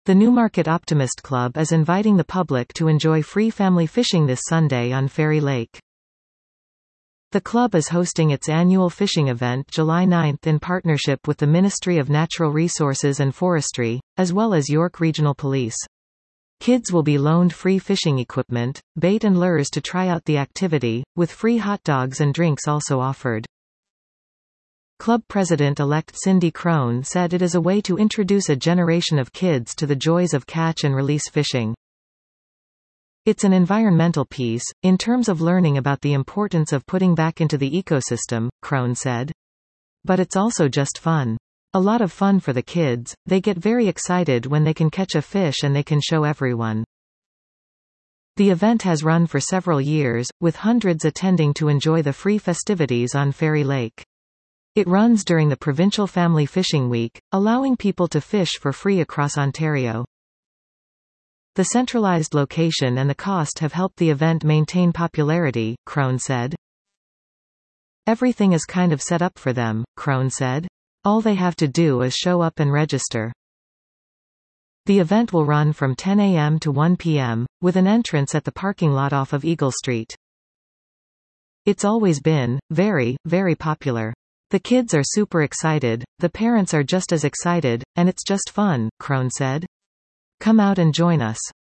The Newmarket Optimist Club is inviting the public to enjoy free family fishing this Sunday on Fairy Lake. The club is hosting its annual fishing event July 9 in partnership with the Ministry of Natural Resources and Forestry, as well as York Regional Police. Kids will be loaned free fishing equipment, bait and lures to try out the activity, with free hot dogs and drinks also offered. Club President-elect Cindy Crone said it is a way to introduce a generation of kids to the joys of catch-and-release fishing. It's an environmental piece, in terms of learning about the importance of putting back into the ecosystem, Crone said. But it's also just fun. A lot of fun for the kids, they get very excited when they can catch a fish and they can show everyone. The event has run for several years, with hundreds attending to enjoy the free festivities on Fairy Lake. It runs during the Provincial Family Fishing Week, allowing people to fish for free across Ontario. The centralized location and the cost have helped the event maintain popularity, Crone said. Everything is kind of set up for them, Crone said. All they have to do is show up and register. The event will run from 10 a.m. to 1 p.m., with an entrance at the parking lot off of Eagle Street. It's always been very, very popular. The kids are super excited, the parents are just as excited, and it's just fun, Crone said. Come out and join us.